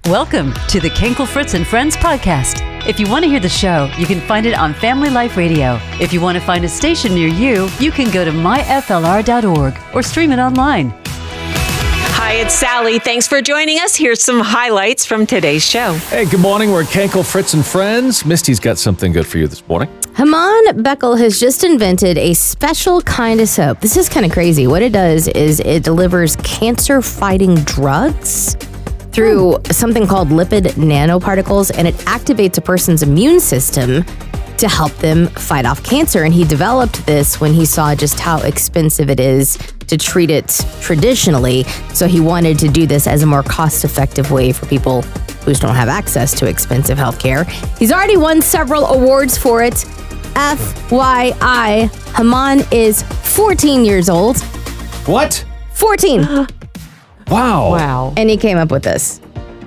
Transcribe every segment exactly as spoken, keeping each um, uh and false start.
Welcome to the Kenkel Fritz and Friends podcast. If you want to hear the show, you can find it on Family Life Radio. If you want to find a station near you, you can go to my f l r dot org or stream it online. Hi, it's Sally. Thanks for joining us. Here's some highlights from today's show. Hey, good morning. We're Kenkel Fritz and Friends. Misty's got something good for you this morning. Haman Beckel has just invented a special kind of soap. This is kind of crazy. What it does is it delivers cancer-fighting drugs through something called lipid nanoparticles, and it activates a person's immune system to help them fight off cancer. And he developed this when he saw just how expensive it is to treat it traditionally. So he wanted to do this as a more cost-effective way for people who don't have access to expensive healthcare. He's already won several awards for it. F Y I, Haman is fourteen years old. What? fourteen. Wow. Wow. And he came up with this.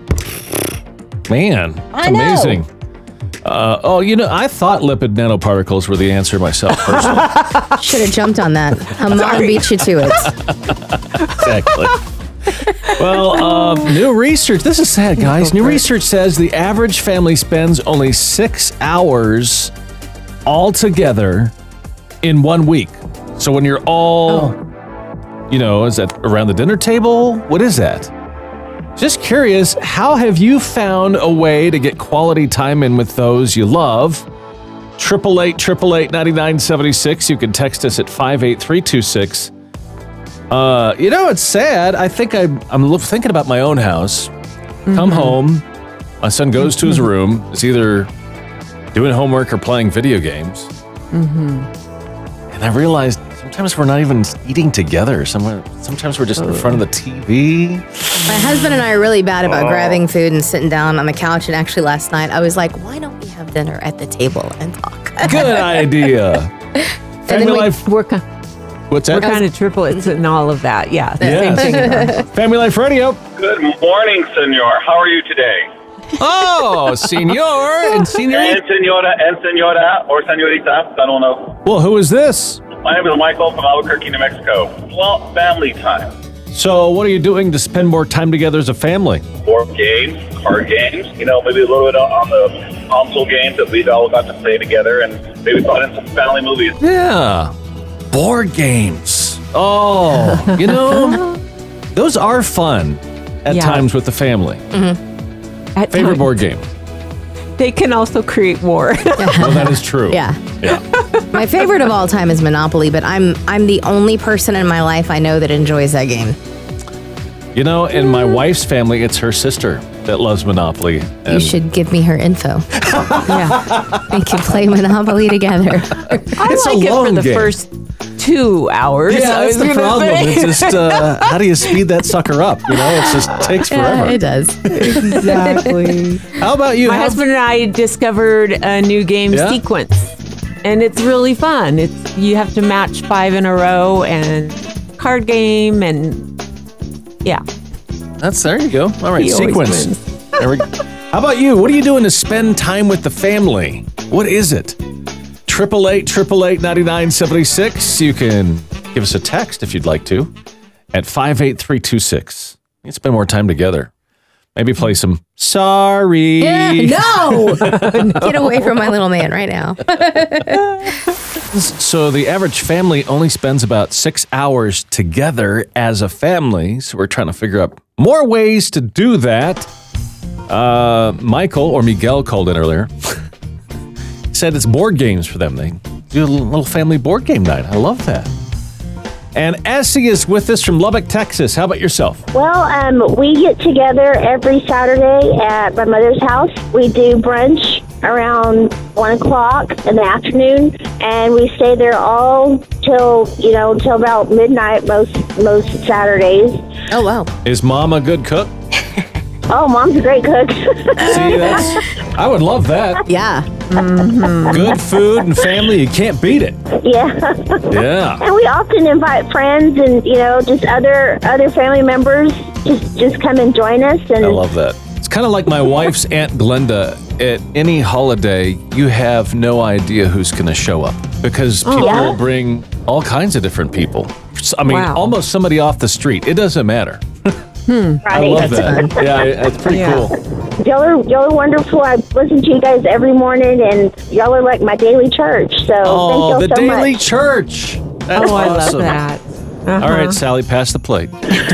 Man, it's I know. amazing. Uh, oh, you know, I thought lipid nanoparticles were the answer myself personally. Should have jumped on that. Haman beat you to it. Exactly. Well, um, new research. This is sad, guys. New research says the average family spends only six hours all together in one week. So when you're all, oh. you know, is that around the dinner table? What is that? Just curious, how have you found a way to get quality time in with those you love? Triple eight, triple eight, ninety-nine seventy-six. You can text us at five eight three two six. Uh, you know, it's sad. I think I'm, I'm thinking about my own house. Mm-hmm. Come home, my son goes to his room, is either doing homework or playing video games. Mm-hmm. And I realized sometimes we're not even eating together. Somewhere, sometimes we're just in front of the T V. My husband and I are really bad about oh. grabbing food and sitting down on the couch. And actually last night I was like, why don't we have dinner at the table and talk? Good idea. Family Life. We're, kind, What's that? we're kind of triplets and all of that. Yeah. Yes. Same thing. Family Life Radio. Good morning, senor. How are you today? Oh, senor and senorita. And senora and senora or senorita. I don't know. Well, who is this? My name is Michael from Albuquerque, New Mexico. Well, family time. So what are you doing to spend more time together as a family? Board games, card games, you know, maybe a little bit on the console games that we all got to play together, and maybe thought in some family movies. Yeah. Board games. Oh, you know, those are fun at Yeah. times with the family. Mm-hmm. At Favorite times, board game? they can also create war. Well, that is true. Yeah. Yeah. My favorite of all time is Monopoly, but I'm I'm the only person in my life I know that enjoys that game. You know, in my wife's family, it's her sister that loves Monopoly. You and- should give me her info. Yeah. We can play Monopoly together. I It's a like it for long the game. first two hours. Yeah, I that's was the gonna problem. say. It's just, uh, how do you speed that sucker up? You know, it just takes Yeah, forever. it does. Exactly. How about you? My How- husband and I discovered a new game, Yeah? Sequence, and it's really fun. It's you have to match five in a row and card game, and yeah. That's, there you go. All right, He always sequence. wins. There we go. How about you? What are you doing to spend time with the family? What is it? Triple eight, triple eight, ninety-nine seventy-six. You can give us a text if you'd like to at five eight three two six. You can spend more time together. Maybe play some Sorry. Yeah, no! Get away from my little man right now. So the average family only spends about six hours together as a family. So we're trying to figure out more ways to do that. Uh, Michael or Miguel called in earlier. Said it's board games for them. They do a little family board game night. I love that. And Essie is with us from Lubbock, Texas. How about yourself? Well, um, we get together every Saturday at my mother's house. We do brunch around one o'clock in the afternoon, and we stay there all till, you know, till about midnight most most Saturdays. Oh, wow. Is Mom a good cook? Oh, Mom's a great cook. See, that's, I would love that. Yeah. Mm-hmm. Good food and family, you can't beat it. Yeah. Yeah. And we often invite friends and, you know, just other other family members just, just come and join us. And I love that. It's kind of like my wife's Aunt Glenda. At any holiday, you have no idea who's going to show up because people yeah? will bring all kinds of different people. I mean, Wow. almost somebody off the street. It doesn't matter. Right. I love that. Yeah, it's pretty Yeah. cool. Y'all are, y'all are wonderful. I listen to you guys every morning, and y'all are like my daily church. So thank Oh, y'all the so daily much. church. That's Oh, I love awesome. that. Uh-huh. All right, Sally, pass the plate.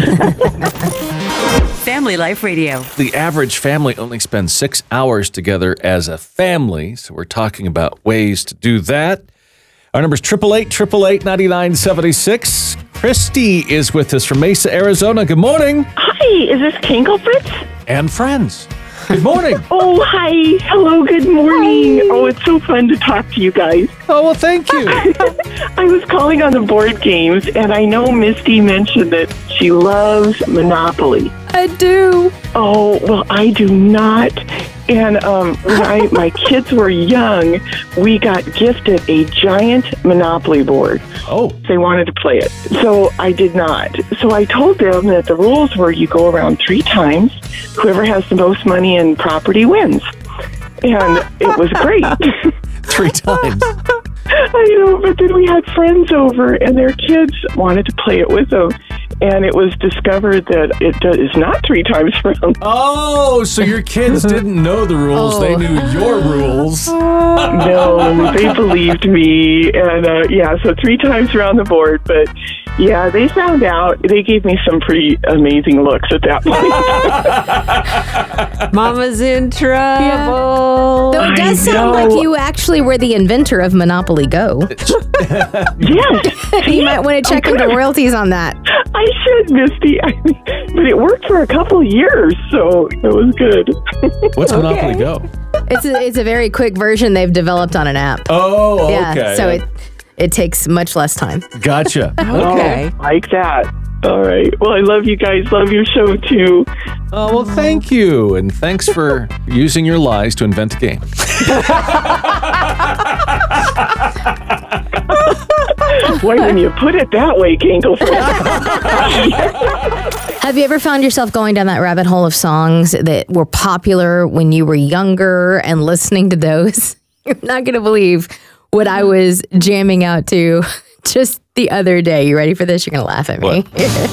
Family Life Radio. The average family only spends six hours together as a family, so we're talking about ways to do that. Our number is eight eight eight, eight eight eight, nine nine seven six. Christy is with us from Mesa, Arizona. Good morning. Hi, is this Kinkle Fritz? And friends. Good morning. Oh, hi. Hello, good morning. Oh, it's so fun to talk to you guys. Oh, well, thank you. I was calling on the board games, and I know Misty mentioned that she loves Monopoly. I do. Oh, well, I do not. And um, when I, my kids were young, we got gifted a giant Monopoly board. Oh. They wanted to play it. So I did not. So I told them that the rules were you go around three times. Whoever has the most money and property wins. And it was great. Three times. I know, but then we had friends over and their kids wanted to play it with them. And it was discovered that it is not three times round. Oh, so your kids didn't know the rules. Oh. They knew your rules. No, they believed me. And uh, yeah, so three times around the board. But yeah, they found out. They gave me some pretty amazing looks at that point. Mama's in trouble. Though it does I sound know. like you actually were the inventor of Monopoly Go. Yes. You might want to check into royalties on that. I should, Misty. I mean, but it worked for a couple of years, so it was good. What's Monopoly Go? It's a, it's a very quick version they've developed on an app. Oh, Yeah, okay. so it it takes much less time. Gotcha. Okay. Oh, like that. All right. Well, I love you guys. Love your show, too. Oh, well, thank you. And thanks for using your lies to invent a game. Why, when you put it that way, Kinkle. Have you ever found yourself going down that rabbit hole of songs that were popular when you were younger and listening to those? You're not going to believe what I was jamming out to just the other day. You ready for this? You're going to laugh at me. What?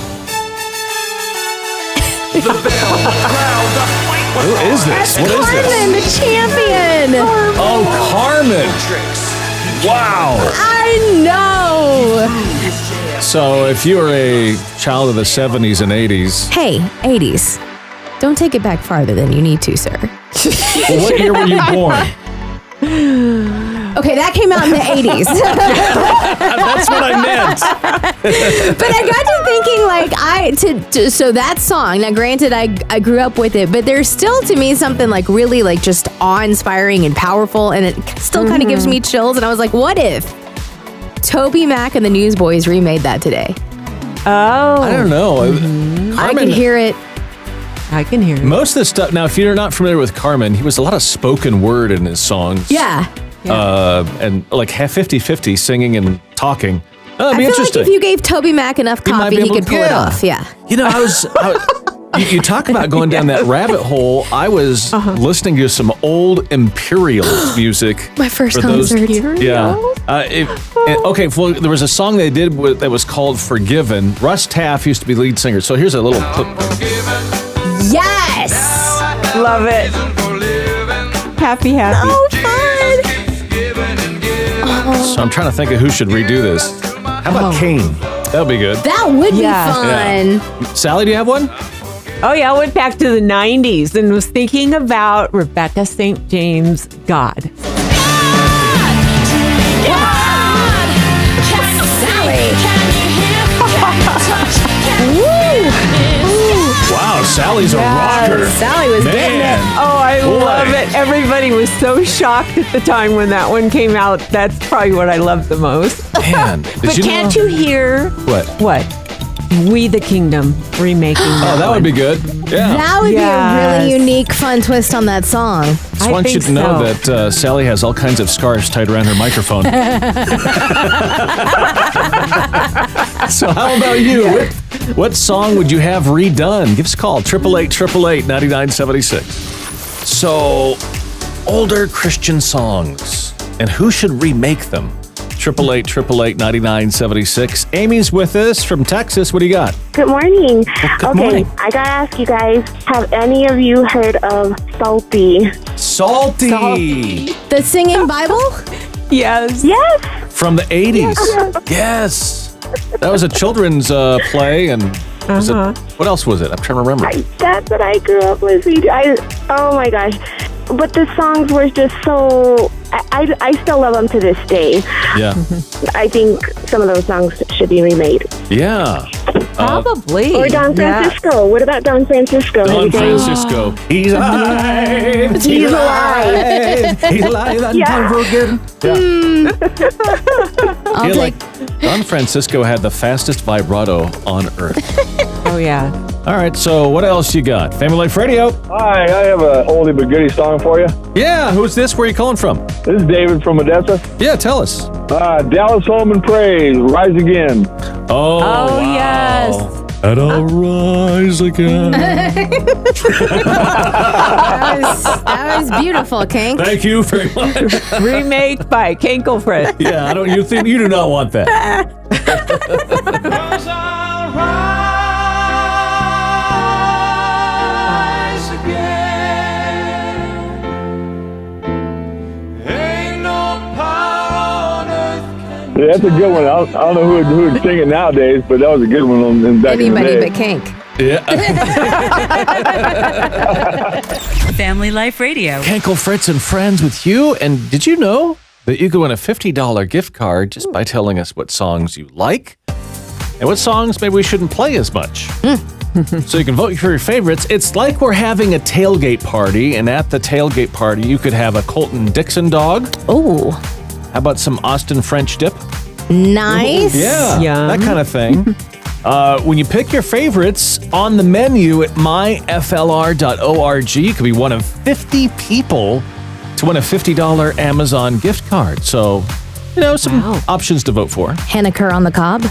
Who is this? What is Carmen, this? the champion. Oh, Carmen. Wow. I know. So if you were a child of the seventies and eighties, Hey, eighties. Don't take it back farther than you need to, sir. well, what year were you born? Okay, that came out in the eighties. That's what I meant. But I got to thinking, like, I, to, to so that song, now granted, I, I grew up with it, but there's still, to me, something, like, really, like, just awe-inspiring and powerful, and it still kind of gives me chills, and I was like, what if Toby Mac and the Newsboys remade that today? Oh, I don't know. I could hear it. I can hear it. Most of the stuff. Now, if you're not familiar with Carmen, he was a lot of spoken word in his songs. Yeah. Uh, and like fifty-fifty singing and talking. Oh, that'd I be feel interesting. like if you gave Toby Mac enough He might coffee, be he able could to- pull it yeah. off. Yeah. You know, I was. I, you, you talk about going down that rabbit hole. I was listening to some old Imperial music. My first for those- concert. Yeah. Uh, it, it- okay. Well, there was a song they did with, that was called "Forgiven." Russ Taff used to be lead singer. So here's a little clip. Yes. Love it. Happy, happy. Oh, fun. So I'm trying to think of who should redo this. How about Kane? That would be good. That would Yeah. be fun. Sally, do you have one? Oh, yeah, I went back to the nineties and was thinking about Rebecca Saint James' God. Wow, Sally's a rocker. Sally was getting Man. it. Oh, I Boy. love it. Everybody was so shocked at the time when that one came out. That's probably what I loved the most. Man, did But you can't know? you hear What? what? We the Kingdom remaking that Oh, that one. would be good. Yeah. That would be a Yes. really unique, fun twist on that song. Just I want you think to know so. that uh, Sally has all kinds of scarves tied around her microphone. So how about you? What, what song would you have redone? Give us a call, eight eight eight, eight eight eight, nine nine seven six. So, older Christian songs, and who should remake them? eight triple eight, triple eight, ninety-nine seventy-six. Amy's with us from Texas. What do you got? Good morning. good okay, morning. I gotta ask you guys, have any of you heard of Salty? Salty. Salty. The singing Bible? Yes. Yes. From the eighties. Yes. That was a children's uh, play, and was Uh-huh. it, what else was it? I'm trying to remember. I, that's what I grew up listening to. I, oh my gosh. But the songs were just so, I, I, I still love them to this day. Yeah. I think some of those songs should be remade. Yeah. Uh, Probably. Or Don Yeah. Francisco. What about Don Francisco? Don Have you guys- Francisco. He's alive. He's, He's alive. He's alive and Yeah. unforgotten. Yeah. I'll Feel take. like Don Francisco had the fastest vibrato on earth. Oh, yeah. All right, so what else you got? Family Life Radio. Hi, I have a oldie but goodie song for you. Yeah, who's this? Where are you calling from? This is David from Odessa. Yeah, tell us. Uh, Dallas Home and Praise, Rise Again. Oh, Oh, wow. yes. And I'll rise again. That was, that was beautiful, Kink. Thank you very much. Remake by Kinkle Fritz. Yeah, I don't. You think you do not want that? Yeah, that's a good one. I don't, I don't know who would, who would sing it nowadays, but that was a good one on, in back Anybody in the day. but Kink. Yeah. Family Life Radio. Kenkel Fritz and Friends with you. And did you know that you can win a fifty dollar gift card just by telling us what songs you like and what songs maybe we shouldn't play as much? So you can vote for your favorites. It's like we're having a tailgate party, and at the tailgate party, you could have a Colton Dixon dog. Oh, How about some Austin French dip? nice. Yeah, Yum. that kind of thing. uh, when you pick your favorites on the menu at my F L R dot org, you could be one of fifty people to win a fifty dollar Amazon gift card. So, you know, some Wow. options to vote for. Henniker on the cob.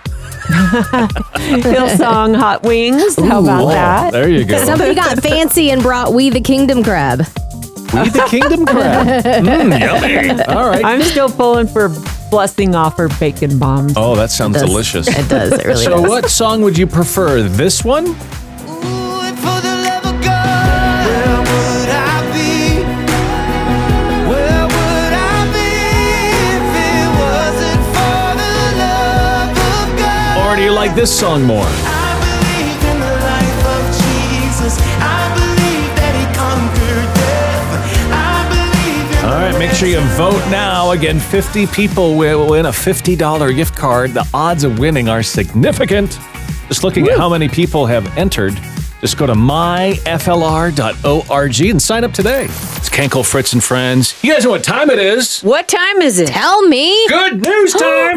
Hillsong Hot Wings. How about Oh, that? there you go. Somebody got fancy and brought We the Kingdom Crab. We the Kingdom Crab. Mm, yummy. All right. I'm still pulling for Blessing Offer Bacon Bombs. Oh, that sounds Does- delicious. It does. It really So, does. what song would you prefer? This one? Or do you like this song more? All right, make sure you vote now. Again, fifty people will win a fifty dollar gift card. The odds of winning are significant. Just looking at how many people have entered, just go to my F L R dot org and sign up today. It's Kenkel, Fritz, and Friends. You guys know what time it is. What time is it? Tell me. Good news time!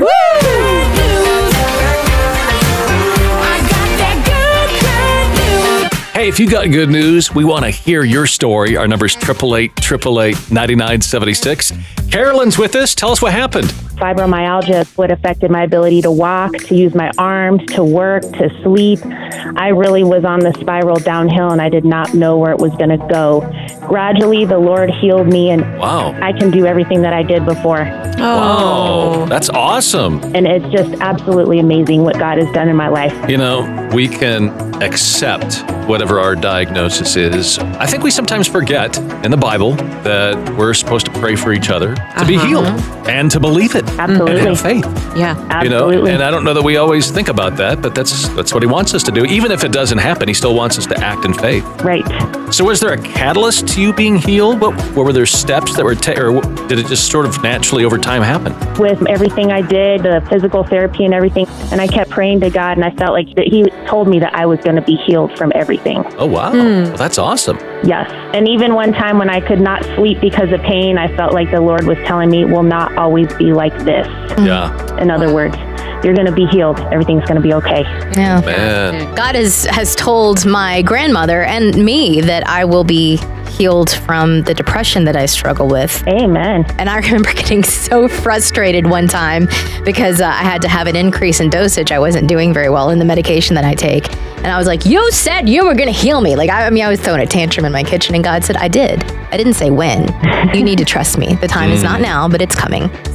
Hey, if you got good news, we want to hear your story. Our number's eight eight eight, eight eight eight, nine nine seven six. Carolyn's with us. Tell us what happened. Fibromyalgia, what affected my ability to walk, to use my arms, to work, to sleep. I really was on the spiral downhill, and I did not know where it was going to go. Gradually, the Lord healed me, and Wow. I can do everything that I did before. Wow. That's awesome. And it's just absolutely amazing what God has done in my life. You know, we can accept whatever our diagnosis is. I think we sometimes forget in the Bible that we're supposed to pray for each other to be Uh-huh. healed and to believe it Absolutely. and have faith. Yeah. You know, Absolutely. and I don't know that we always think about that, but that's that's what he wants us to do. Even if it doesn't happen, he still wants us to act in faith. Right. So, was there a catalyst to you being healed? What, what were there steps that were, ta- or did it just sort of naturally over time happen? With everything I did, the physical therapy and everything, and I kept praying to God, and I felt like that He told me that I was going to be healed from everything. Oh wow, well, that's awesome. Yes. And even one time when I could not sleep because of pain, I felt like the Lord was telling me, it will not always be like this. Yeah, In other words, you're going to be healed. Everything's going to be okay. Yeah. man. God has, has told my grandmother and me that I will be healed from the depression that I struggle with. Amen. And I remember getting so frustrated one time because uh, I had to have an increase in dosage. I wasn't doing very well in the medication that I take. And I was like, you said you were going to heal me. Like, I, I mean, I was throwing a tantrum in my kitchen, and God said, I did. I didn't say when. You need to trust me. The time is not now, but it's coming. So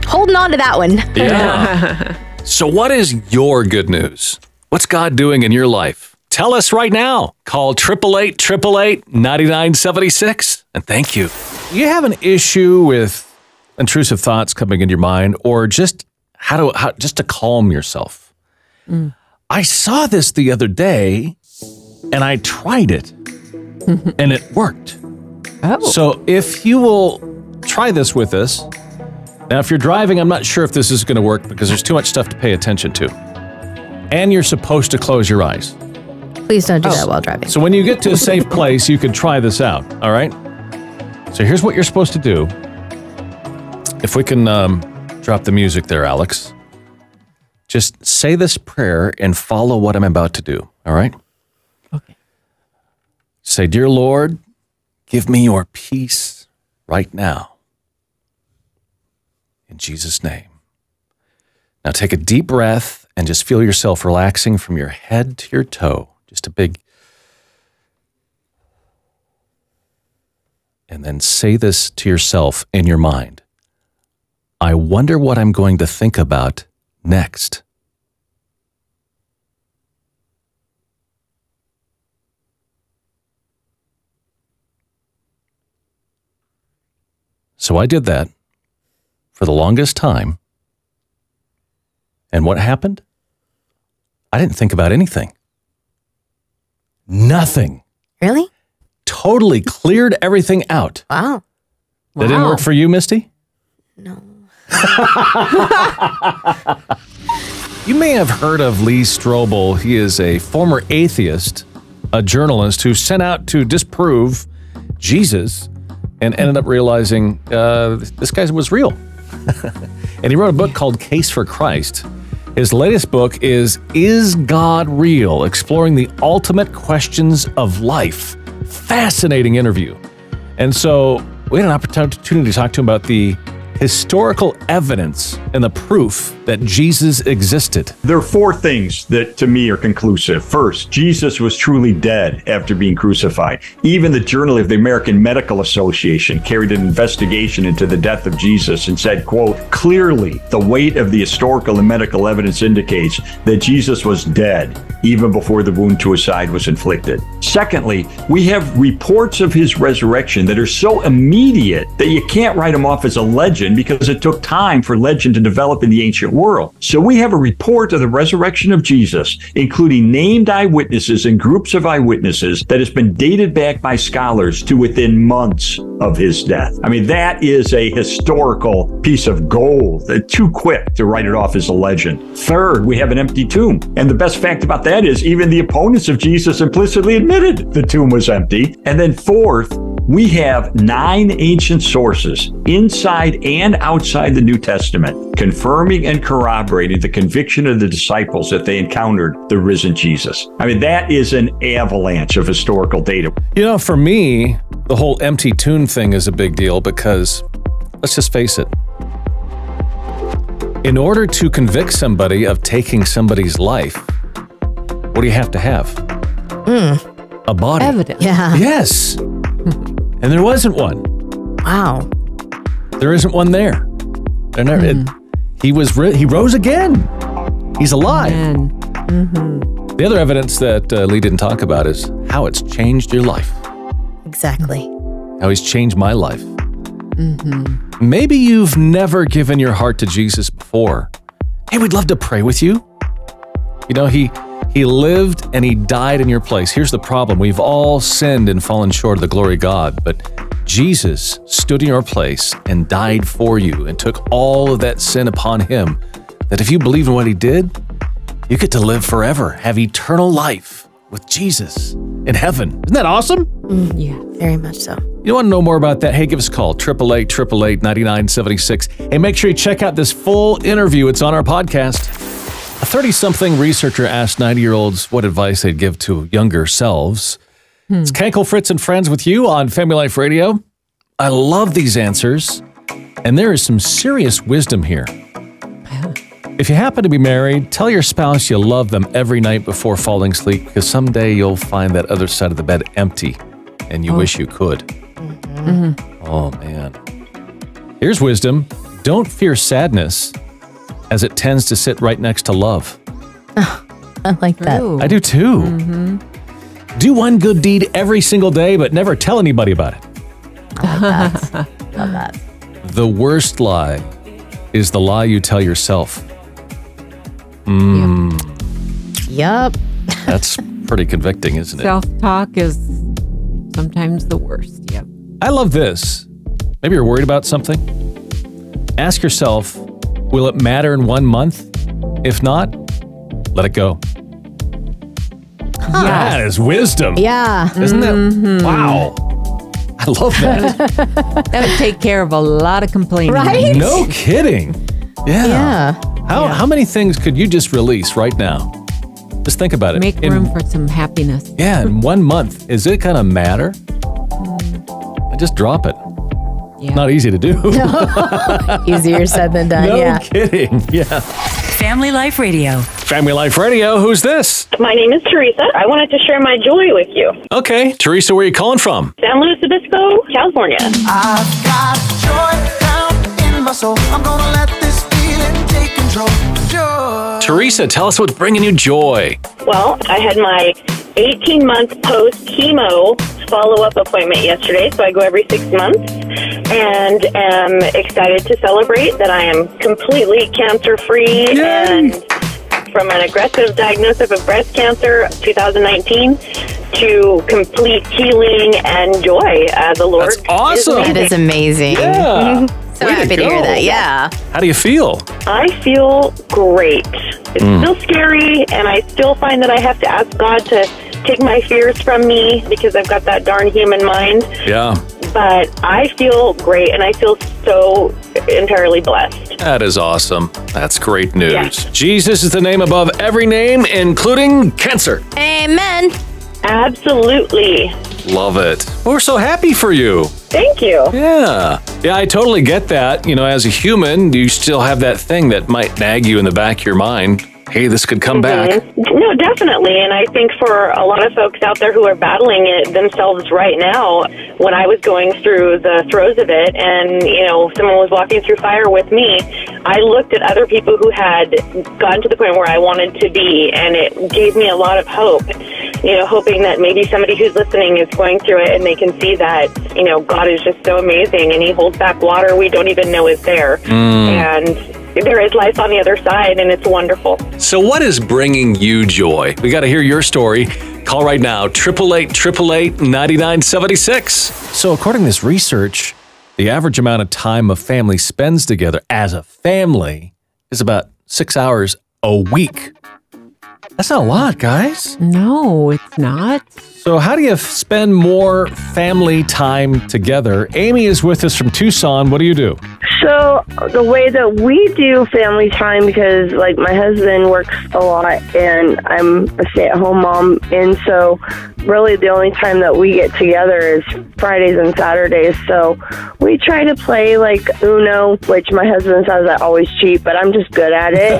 Holding on to that one. Yeah. So what is your good news? What's God doing in your life? Tell us right now. Call eight eight eight, eight eight eight, nine nine seven six. And thank you. You have an issue with intrusive thoughts coming into your mind, or just how to how, just to calm yourself. Mm. I saw this the other day, and I tried it, and it worked. Oh. So if you will try this with us. Now, if you're driving, I'm not sure if this is going to work because there's too much stuff to pay attention to. And you're supposed to close your eyes. Please don't do oh. that while driving. So when you get to a safe place, you can try this out, all right? So here's what you're supposed to do. If we can um, drop the music there, Alex. Just say this prayer and follow what I'm about to do, all right? Okay. Say, Dear Lord, give me your peace right now. In Jesus' name. Now take a deep breath and just feel yourself relaxing from your head to your toe. Just a big... And then say this to yourself in your mind. I wonder what I'm going to think about next. So I did that for the longest time. And what happened? I didn't think about anything. Nothing. Really? Totally cleared everything out. Wow. That wow. didn't work for you, Misty? No. You may have heard of Lee Strobel. He is a former atheist, a journalist who sent out to disprove Jesus and ended up realizing uh, this guy was real. And he wrote a book called Case for Christ. His latest book is Is God Real? Exploring the ultimate questions of life. Fascinating interview. And so we had an opportunity to talk to him about the historical evidence and the proof that Jesus existed. There are four things that to me are conclusive. First, Jesus was truly dead after being crucified. Even the Journal of the American Medical Association carried an investigation into the death of Jesus and said, quote, clearly the weight of the historical and medical evidence indicates that Jesus was dead even before the wound to his side was inflicted. Secondly, we have reports of his resurrection that are so immediate that you can't write him off as a legend because it took time for legend to develop in the ancient world. So we have a report of the resurrection of Jesus, including named eyewitnesses and groups of eyewitnesses that has been dated back by scholars to within months of his death. I mean, that is a historical piece of gold. Too quick to write it off as a legend. Third, we have an empty tomb. And the best fact about that is even the opponents of Jesus implicitly admitted the tomb was empty. And then fourth, we have nine ancient sources inside and outside the New Testament confirming and corroborating the conviction of the disciples that they encountered the risen Jesus. I mean, that is an avalanche of historical data. You know, for me, the whole empty tomb thing is a big deal because, let's just face it, in order to convict somebody of taking somebody's life, what do you have to have? Mm. A body. Evidence. Yeah. Yes. And there wasn't one. Wow. There isn't one there. There never, mm. it, he was. He rose again. He's alive. Mm-hmm. The other evidence that uh, Lee didn't talk about is how it's changed your life. Exactly. How he's changed my life. Mm-hmm. Maybe you've never given your heart to Jesus before. Hey, we'd love to pray with you. You know, he he lived and he died in your place. Here's the problem. We've all sinned and fallen short of the glory of God, but Jesus stood in your place and died for you and took all of that sin upon him, that if you believe in what he did, you get to live forever, have eternal life with Jesus in heaven. Isn't that awesome? Mm, yeah, very much so. You want to know more about that? Hey, give us a call, eight eight eight, eight eight eight, nine nine seven six. And make sure you check out this full interview. It's on our podcast. A thirty-something researcher asked ninety-year-olds what advice they'd give to younger selves. Hmm. It's Kenkel, Fritz, and Friends with you on Family Life Radio. I love these answers, and there is some serious wisdom here. Yeah. If you happen to be married, tell your spouse you love them every night before falling asleep, because someday you'll find that other side of the bed empty, and you oh. wish you could. Mm-hmm. Oh, man. Here's wisdom. Don't fear sadness, as it tends to sit right next to love. I like that. I do too. Mm-hmm. Do one good deed every single day, but never tell anybody about it. I like that. Love that. The worst lie is the lie you tell yourself. Mm. Yep. That's pretty convicting, isn't it? Self-talk is sometimes the worst. Yep. I love this. Maybe you're worried about something. Ask yourself, will it matter in one month? If not, let it go. Huh. That is wisdom. Yeah. Isn't mm-hmm. that? Wow. I love that. That would take care of a lot of complaining. Right? No kidding. Yeah. Yeah. How, Yeah. how many things could you just release right now? Just think about it. Make In- room for some happiness. Yeah, in one month, is it going to matter? I just drop it. Yeah. Not easy to do. Easier said than done. No yeah. kidding. Yeah. Family Life Radio. Family Life Radio, who's this? My name is Teresa. I wanted to share my joy with you. Okay, Teresa, where are you calling from? San Luis Obispo, California. I've got joy down in my soul. I'm gonna let this feeling take control. Joy. Teresa, tell us what's bringing you joy. Well, I had my eighteen-month post-chemo follow-up appointment yesterday, so I go every six months, and am excited to celebrate that I am completely cancer-free and from an aggressive diagnosis of breast cancer two thousand nineteen to complete healing and joy. Uh, the Lord That's awesome. is That is amazing. Yeah. So Way to happy to, go. hear that. Yeah. How do you feel? I feel great. It's Mm. still scary, and I still find that I have to ask God to take my fears from me because I've got that darn human mind. Yeah. But I feel great, and I feel so entirely blessed. That is awesome. That's great news. Yeah. Jesus is the name above every name, including cancer. Amen. Absolutely. Love it. We're so happy for you. Thank you. Yeah. Yeah, I totally get that. You know, as a human, you still have that thing that might nag you in the back of your mind. Hey, this could come back. Mhm. No, definitely. And I think for a lot of folks out there who are battling it themselves right now, when I was going through the throes of it and, you know, someone was walking through fire with me, I looked at other people who had gotten to the point where I wanted to be, and it gave me a lot of hope, you know, hoping that maybe somebody who's listening is going through it and they can see that, you know, God is just so amazing and he holds back water we don't even know is there. Mm. And there is life on the other side, and it's wonderful. So what is bringing you joy? We got to hear your story. Call right now, eight eight eight, eight eight eight, nine nine seven six. So according to this research, the average amount of time a family spends together as a family is about six hours a week. That's not a lot, guys. No, it's not. So how do you f- spend more family time together? Amy is with us from Tucson. What do you do? So the way that we do family time, because like my husband works a lot and I'm a stay-at-home mom, and so really the only time that we get together is Fridays and Saturdays. So we try to play like Uno, which my husband says I always cheat, but I'm just good at it.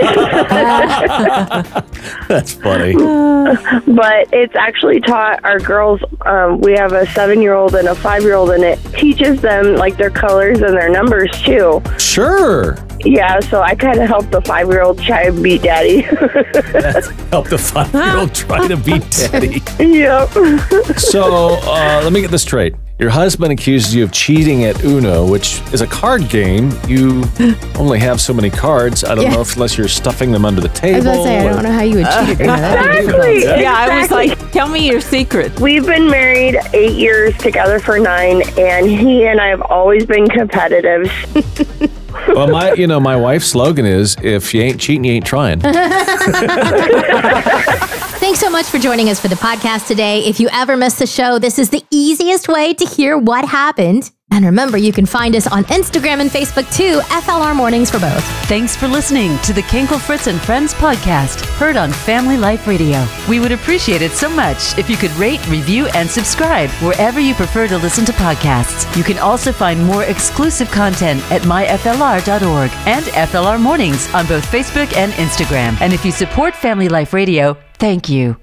That's funny. But it's actually taught our girls, um, we have a seven-year-old and a five-year-old, and it teaches them like their colors and their numbers too. Sure. Yeah, so I kind of help the five-year-old try to beat daddy. Help the five-year-old try to beat daddy. Yep. So uh, let me get this straight. Your husband accuses you of cheating at Uno, which is a card game. You only have so many cards. I don't Yeah. know if unless you're stuffing them under the I table. was about to say, I or- don't know how you would cheat. at that. Exactly. Yeah, I was exactly. like, tell me your secret. We've been married eight years, together for nine, and he and I have always been competitive. Well, my, you know, my wife's slogan is, if you ain't cheating, you ain't trying. Thanks so much for joining us for the podcast today. If you ever missed the show, this is the easiest way to hear what happened. And remember, you can find us on Instagram and Facebook too, F L R Mornings for both. Thanks for listening to the Kinkle Fritz and Friends podcast, heard on Family Life Radio. We would appreciate it so much if you could rate, review, and subscribe wherever you prefer to listen to podcasts. You can also find more exclusive content at my F L R dot org and F L R Mornings on both Facebook and Instagram. And if you support Family Life Radio, thank you.